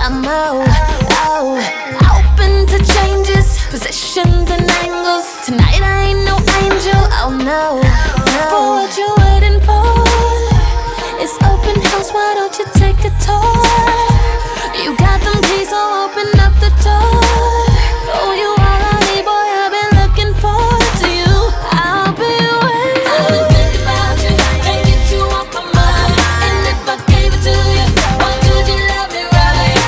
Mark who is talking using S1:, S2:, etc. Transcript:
S1: I'm open to changes, positions and angles. Tonight I ain't no angel, oh no, no. But what you waiting for? It's open house, why don't you take a tour?